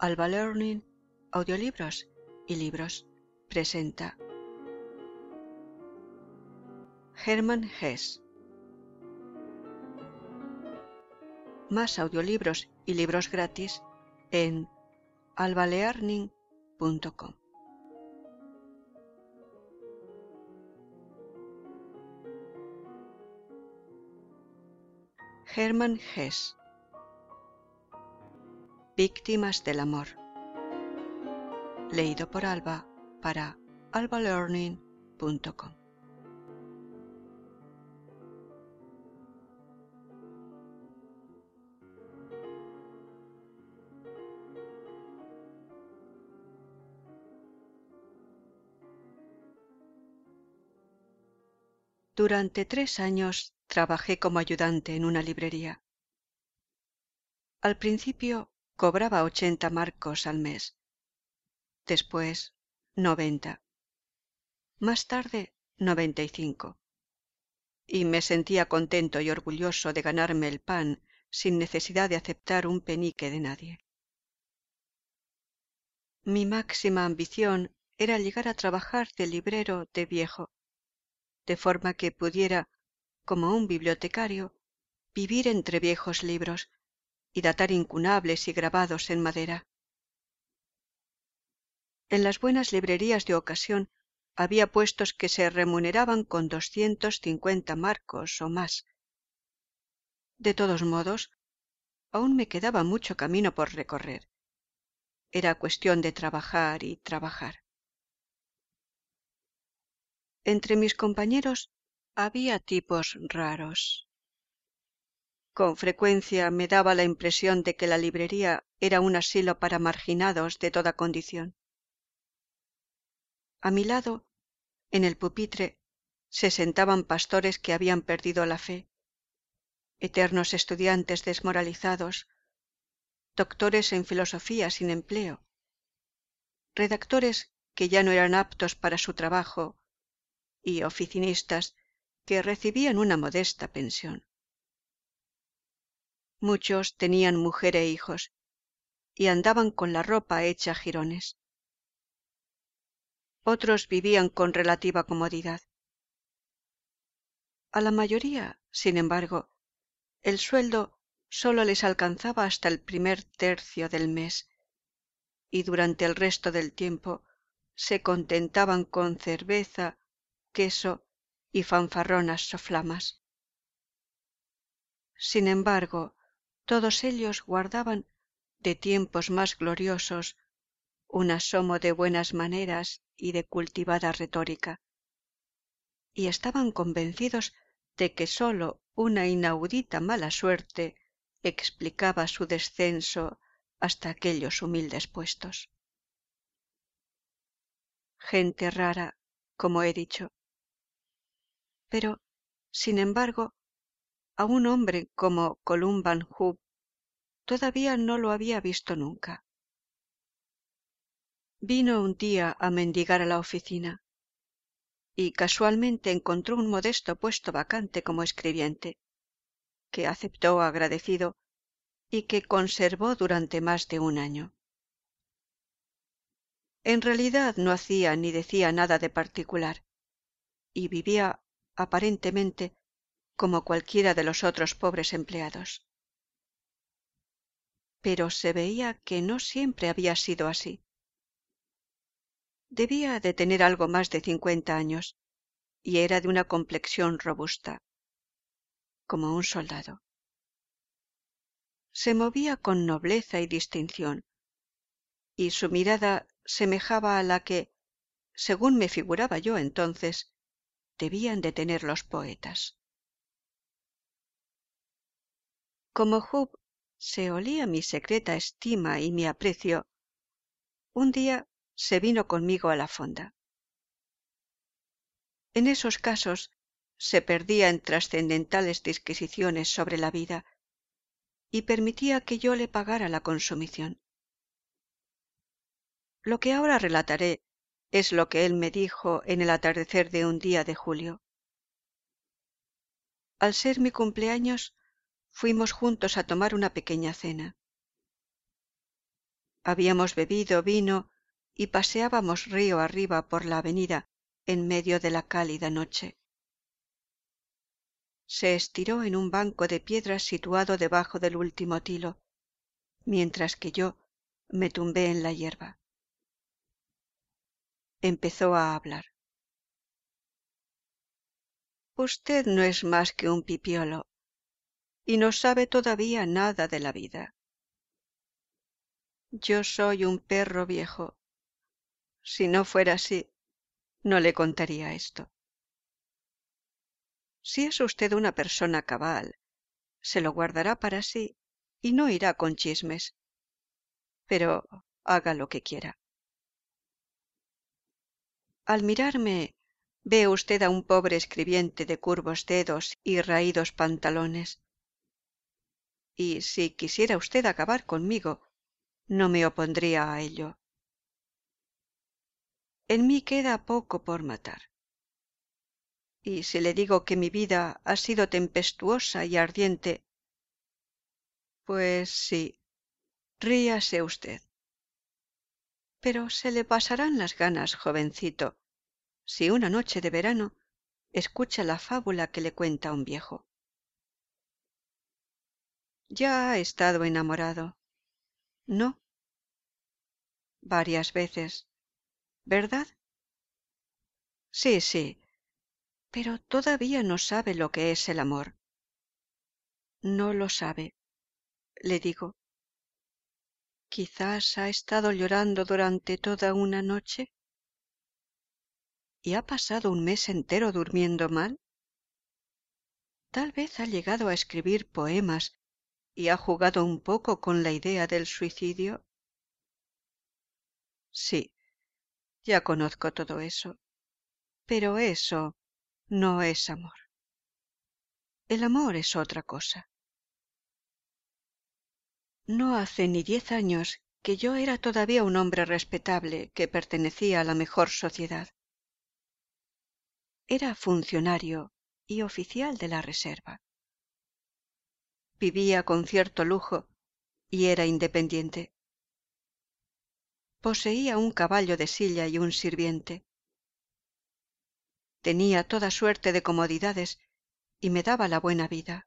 Alba Learning, audiolibros y libros, presenta Hermann Hesse. Más audiolibros y libros gratis en albalearning.com. Hermann Hesse. Víctimas del amor. Leído por Alba para albalearning.com. Durante 3 años trabajé como ayudante en una librería. Al principio cobraba 80 marcos al mes, después 90, más tarde 95, y me sentía contento y orgulloso de ganarme el pan sin necesidad de aceptar un penique de nadie. Mi máxima ambición era llegar a trabajar de librero de viejo, de forma que pudiera, como un bibliotecario, vivir entre viejos libros y datar incunables y grabados en madera. En las buenas librerías de ocasión había puestos que se remuneraban con 250 marcos o más. De todos modos, aún me quedaba mucho camino por recorrer. Era cuestión de trabajar y trabajar. Entre mis compañeros había tipos raros. Con frecuencia me daba la impresión de que la librería era un asilo para marginados de toda condición. A mi lado, en el pupitre, se sentaban pastores que habían perdido la fe, eternos estudiantes desmoralizados, doctores en filosofía sin empleo, redactores que ya no eran aptos para su trabajo y oficinistas que recibían una modesta pensión. Muchos tenían mujer e hijos y andaban con la ropa hecha jirones. Otros vivían con relativa comodidad. A la mayoría, sin embargo, el sueldo solo les alcanzaba hasta el primer tercio del mes, y durante el resto del tiempo se contentaban con cerveza, queso y fanfarronas soflamas. Sin embargo, todos ellos guardaban de tiempos más gloriosos un asomo de buenas maneras y de cultivada retórica, y estaban convencidos de que sólo una inaudita mala suerte explicaba su descenso hasta aquellos humildes puestos. Gente rara, como he dicho. Pero, sin embargo, a un hombre como Columban Hub todavía no lo había visto nunca. Vino un día a mendigar a la oficina y casualmente encontró un modesto puesto vacante como escribiente, que aceptó agradecido y que conservó durante más de un año. En realidad no hacía ni decía nada de particular y vivía aparentemente como cualquiera de los otros pobres empleados. Pero se veía que no siempre había sido así. Debía de tener algo más de 50 años y era de una complexión robusta, como un soldado. Se movía con nobleza y distinción, y su mirada semejaba a la que, según me figuraba yo entonces, debían de tener los poetas. Como Hub se olía mi secreta estima y mi aprecio, un día se vino conmigo a la fonda. En esos casos se perdía en trascendentales disquisiciones sobre la vida y permitía que yo le pagara la consumición. Lo que ahora relataré es lo que él me dijo en el atardecer de un día de julio. Al ser mi cumpleaños, fuimos juntos a tomar una pequeña cena. Habíamos bebido vino y paseábamos río arriba por la avenida en medio de la cálida noche. Se estiró en un banco de piedras situado debajo del último tilo, mientras que yo me tumbé en la hierba. Empezó a hablar. Usted no es más que un pipiolo y no sabe todavía nada de la vida. Yo soy un perro viejo. Si no fuera así, no le contaría esto. Si es usted una persona cabal, se lo guardará para sí y no irá con chismes. Pero haga lo que quiera. Al mirarme, ve usted a un pobre escribiente de curvos dedos y raídos pantalones. Y si quisiera usted acabar conmigo, no me opondría a ello. En mí queda poco por matar. Y si le digo que mi vida ha sido tempestuosa y ardiente, pues sí, ríase usted. Pero se le pasarán las ganas, jovencito, si una noche de verano escucha la fábula que le cuenta un viejo. Ya ha estado enamorado. ¿No? Varias veces, ¿verdad? Sí, sí, pero todavía no sabe lo que es el amor. No lo sabe, le digo. Quizás ha estado llorando durante toda una noche. ¿Y ha pasado un mes entero durmiendo mal? Tal vez ha llegado a escribir poemas y ha jugado un poco con la idea del suicidio. Sí, ya conozco todo eso. Pero eso no es amor. El amor es otra cosa. No hace ni 10 años que yo era todavía un hombre respetable que pertenecía a la mejor sociedad. Era funcionario y oficial de la reserva. Vivía con cierto lujo y era independiente. Poseía un caballo de silla y un sirviente. Tenía toda suerte de comodidades y me daba la buena vida.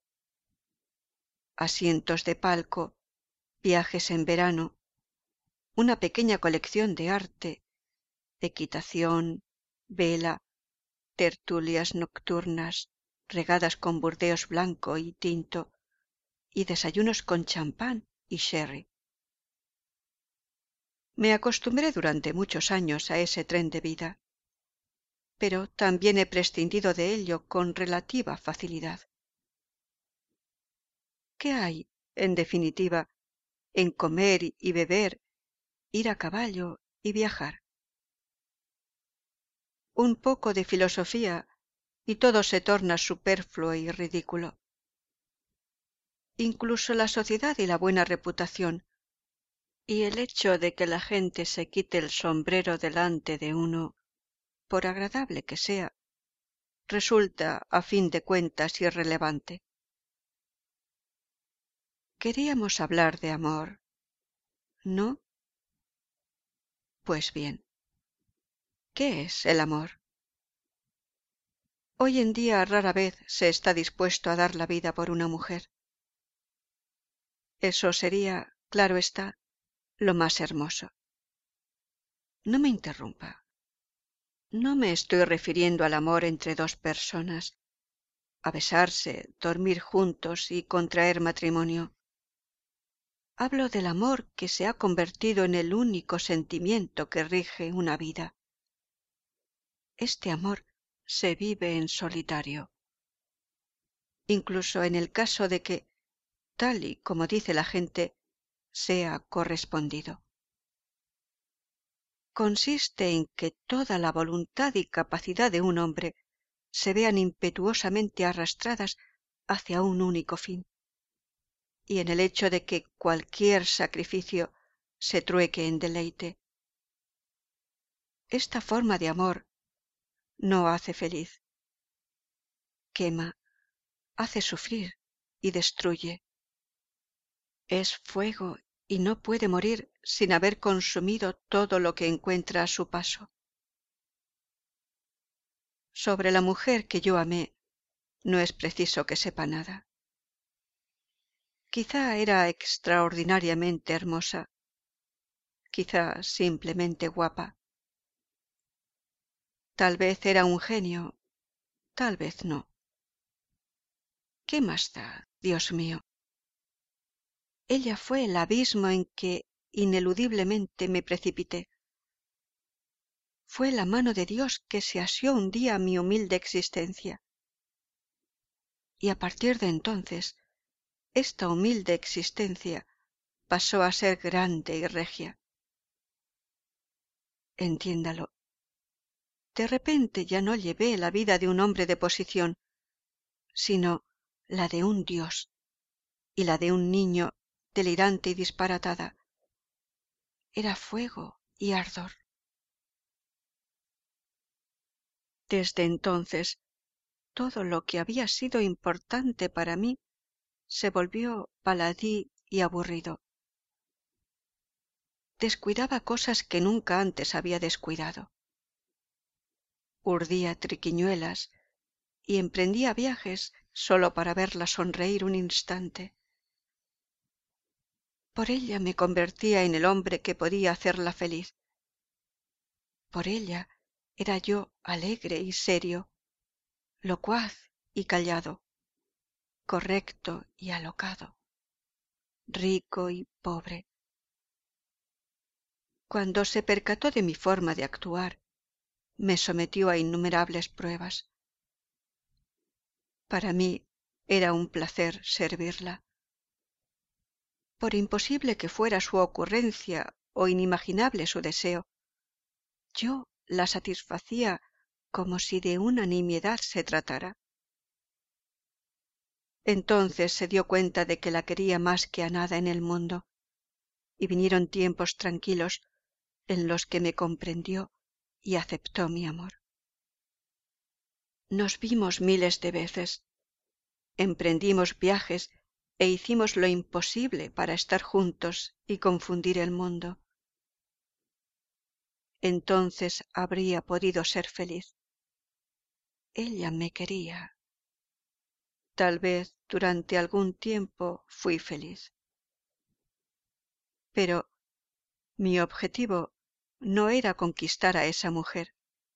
Asientos de palco, viajes en verano, una pequeña colección de arte, equitación, vela, tertulias nocturnas regadas con burdeos blanco y tinto y desayunos con champán y sherry. Me acostumbré durante muchos años a ese tren de vida, pero también he prescindido de ello con relativa facilidad. ¿Qué hay, en definitiva, en comer y beber, ir a caballo y viajar? Un poco de filosofía y todo se torna superfluo y ridículo. Incluso la sociedad y la buena reputación, y el hecho de que la gente se quite el sombrero delante de uno, por agradable que sea, resulta, a fin de cuentas, irrelevante. Queríamos hablar de amor, ¿no? Pues bien, ¿qué es el amor? Hoy en día rara vez se está dispuesto a dar la vida por una mujer. Eso sería, claro está, lo más hermoso. No me interrumpa. No me estoy refiriendo al amor entre dos personas, a besarse, dormir juntos y contraer matrimonio. Hablo del amor que se ha convertido en el único sentimiento que rige una vida. Este amor se vive en solitario. Incluso en el caso de que, tal y como dice la gente, sea correspondido. Consiste en que toda la voluntad y capacidad de un hombre se vean impetuosamente arrastradas hacia un único fin, y en el hecho de que cualquier sacrificio se trueque en deleite. Esta forma de amor no hace feliz, quema, hace sufrir y destruye. Es fuego y no puede morir sin haber consumido todo lo que encuentra a su paso. Sobre la mujer que yo amé, no es preciso que sepa nada. Quizá era extraordinariamente hermosa, quizá simplemente guapa. Tal vez era un genio, tal vez no. ¿Qué más da, Dios mío? Ella fue el abismo en que ineludiblemente me precipité. Fue la mano de Dios que se asió un día a mi humilde existencia. Y a partir de entonces, esta humilde existencia pasó a ser grande y regia. Entiéndalo. De repente ya no llevé la vida de un hombre de posición, sino la de un dios y la de un niño delirante y disparatada. Era fuego y ardor. Desde entonces, todo lo que había sido importante para mí se volvió baladí y aburrido. Descuidaba cosas que nunca antes había descuidado. Urdía triquiñuelas y emprendía viajes solo para verla sonreír un instante. Por ella me convertía en el hombre que podía hacerla feliz. Por ella era yo alegre y serio, locuaz y callado, correcto y alocado, rico y pobre. Cuando se percató de mi forma de actuar, me sometió a innumerables pruebas. Para mí era un placer servirla. Por imposible que fuera su ocurrencia o inimaginable su deseo, yo la satisfacía como si de una nimiedad se tratara. Entonces se dio cuenta de que la quería más que a nada en el mundo, y vinieron tiempos tranquilos en los que me comprendió y aceptó mi amor. Nos vimos miles de veces, emprendimos viajes e hicimos lo imposible para estar juntos y confundir el mundo. Entonces habría podido ser feliz. Ella me quería. Tal vez durante algún tiempo fui feliz. Pero mi objetivo no era conquistar a esa mujer.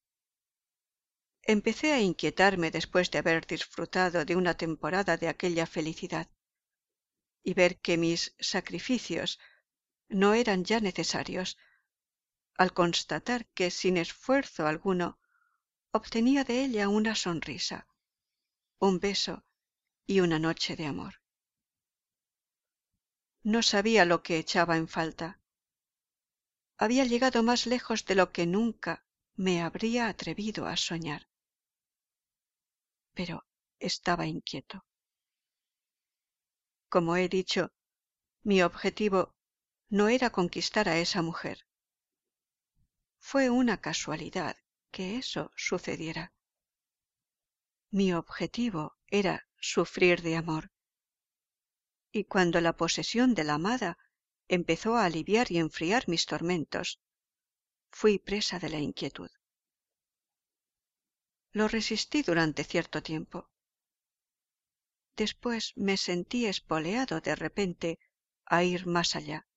Empecé a inquietarme después de haber disfrutado de una temporada de aquella felicidad y ver que mis sacrificios no eran ya necesarios, al constatar que sin esfuerzo alguno obtenía de ella una sonrisa, un beso y una noche de amor. No sabía lo que echaba en falta. Había llegado más lejos de lo que nunca me habría atrevido a soñar. Pero estaba inquieto. Como he dicho, mi objetivo no era conquistar a esa mujer. Fue una casualidad que eso sucediera. Mi objetivo era sufrir de amor. Y cuando la posesión de la amada empezó a aliviar y enfriar mis tormentos, fui presa de la inquietud. Lo resistí durante cierto tiempo. Después me sentí espoleado de repente a ir más allá.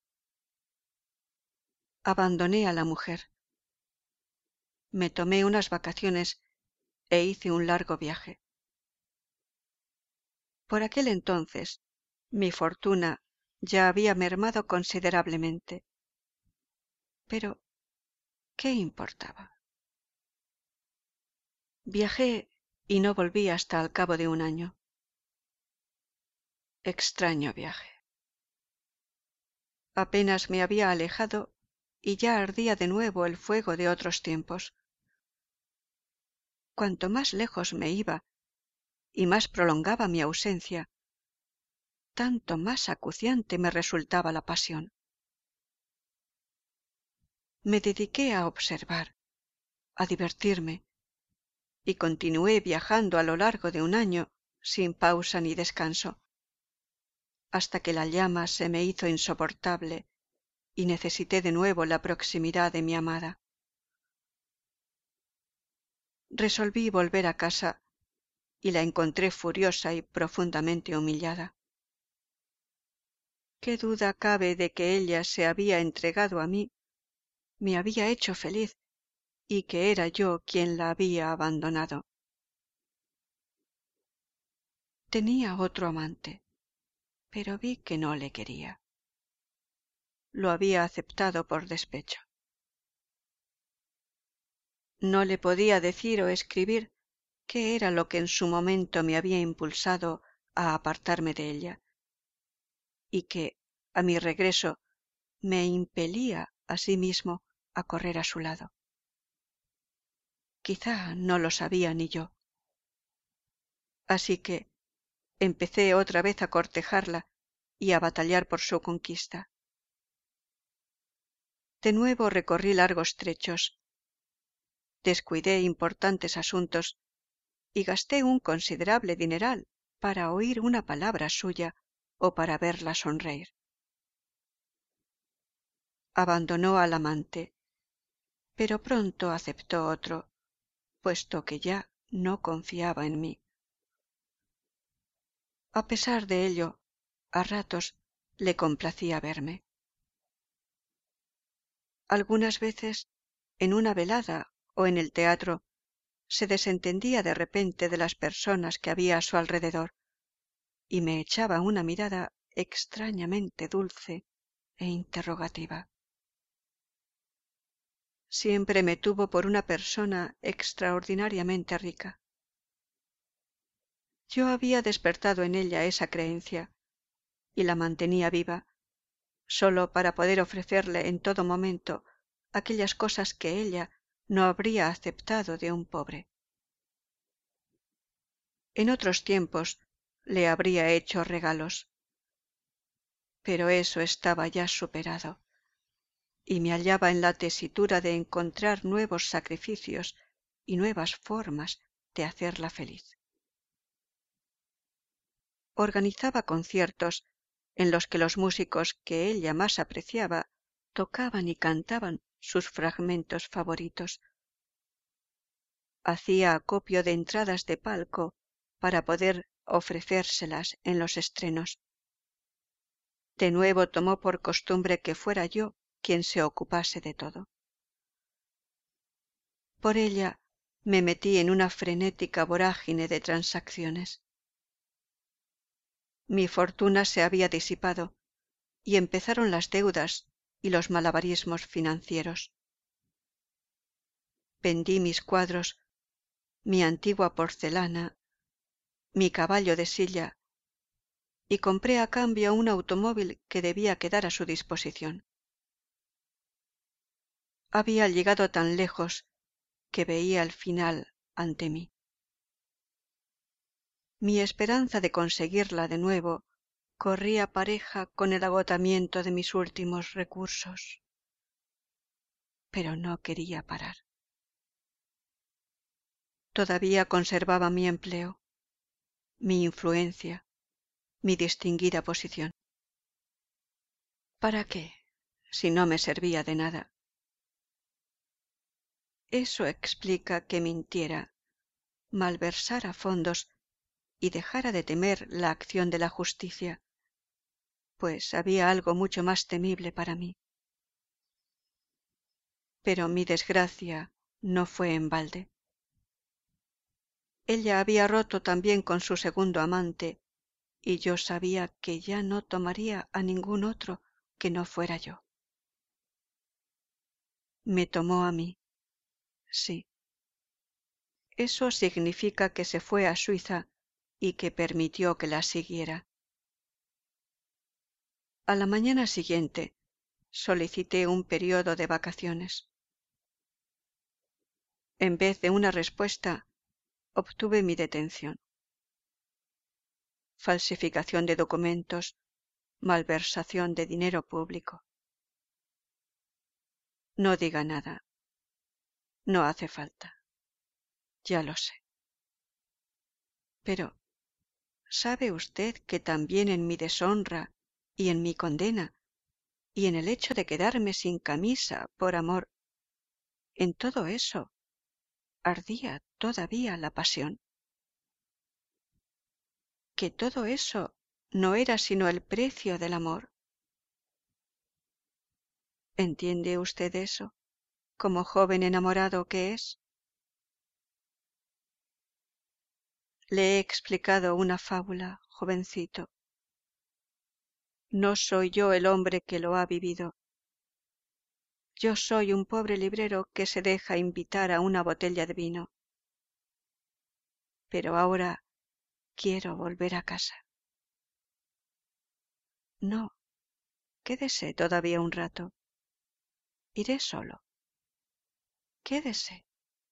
Abandoné a la mujer. Me tomé unas vacaciones e hice un largo viaje. Por aquel entonces, mi fortuna ya había mermado considerablemente. Pero, ¿qué importaba? Viajé y no volví hasta al cabo de un año. Extraño viaje. Apenas me había alejado y ya ardía de nuevo el fuego de otros tiempos. Cuanto más lejos me iba y más prolongaba mi ausencia, tanto más acuciante me resultaba la pasión. Me dediqué a observar, a divertirme, y continué viajando a lo largo de un año sin pausa ni descanso, hasta que la llama se me hizo insoportable y necesité de nuevo la proximidad de mi amada. Resolví volver a casa y la encontré furiosa y profundamente humillada. ¿Qué duda cabe de que ella se había entregado a mí, me había hecho feliz y que era yo quien la había abandonado? Tenía otro amante, pero vi que no le quería. Lo había aceptado por despecho. No le podía decir o escribir qué era lo que en su momento me había impulsado a apartarme de ella, y que, a mi regreso, me impelía asimismo a correr a su lado. Quizá no lo sabía ni yo. Así que empecé otra vez a cortejarla y a batallar por su conquista. De nuevo recorrí largos trechos, descuidé importantes asuntos y gasté un considerable dineral para oír una palabra suya o para verla sonreír. Abandonó al amante, pero pronto aceptó otro, puesto que ya no confiaba en mí. A pesar de ello, a ratos le complacía verme. Algunas veces, en una velada o en el teatro, se desentendía de repente de las personas que había a su alrededor y me echaba una mirada extrañamente dulce e interrogativa. Siempre me tuvo por una persona extraordinariamente rica. Yo había despertado en ella esa creencia y la mantenía viva, sólo para poder ofrecerle en todo momento aquellas cosas que ella no habría aceptado de un pobre. En otros tiempos le habría hecho regalos, pero eso estaba ya superado, y me hallaba en la tesitura de encontrar nuevos sacrificios y nuevas formas de hacerla feliz. Organizaba conciertos en los que los músicos que ella más apreciaba tocaban y cantaban sus fragmentos favoritos. Hacía acopio de entradas de palco para poder ofrecérselas en los estrenos. De nuevo tomó por costumbre que fuera yo quien se ocupase de todo. Por ella me metí en una frenética vorágine de transacciones. Mi fortuna se había disipado y empezaron las deudas y los malabarismos financieros. Vendí mis cuadros, mi antigua porcelana, mi caballo de silla y compré a cambio un automóvil que debía quedar a su disposición. Había llegado tan lejos que veía el final ante mí. Mi esperanza de conseguirla de nuevo corría pareja con el agotamiento de mis últimos recursos, pero no quería parar. Todavía conservaba mi empleo, mi influencia, mi distinguida posición. ¿Para qué, si no me servía de nada? Eso explica que mintiera, malversara fondos y dejara de temer la acción de la justicia, pues había algo mucho más temible para mí. Pero mi desgracia no fue en balde. Ella había roto también con su segundo amante, y yo sabía que ya no tomaría a ningún otro que no fuera yo. Me tomó a mí, sí. Eso significa que se fue a Suiza y que permitió que la siguiera. A la mañana siguiente solicité un periodo de vacaciones. En vez de una respuesta, obtuve mi detención. Falsificación de documentos, malversación de dinero público. No diga nada. No hace falta. Ya lo sé. Pero, ¿sabe usted que también en mi deshonra y en mi condena y en el hecho de quedarme sin camisa por amor, en todo eso ardía todavía la pasión. Que todo eso no era sino el precio del amor. ¿Entiende usted eso, como joven enamorado que es? Le he explicado una fábula, jovencito. No soy yo el hombre que lo ha vivido. Yo soy un pobre librero que se deja invitar a una botella de vino. Pero ahora quiero volver a casa. No, quédese todavía un rato. Iré solo. Quédese.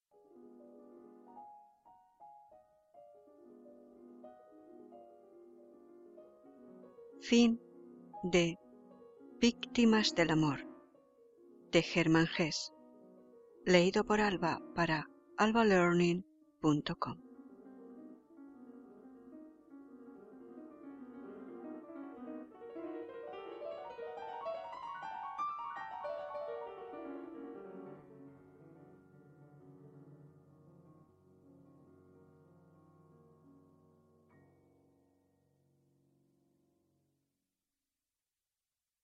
Fin de Víctimas del amor, de Germán Hesse, leído por Alba para albalearning.com.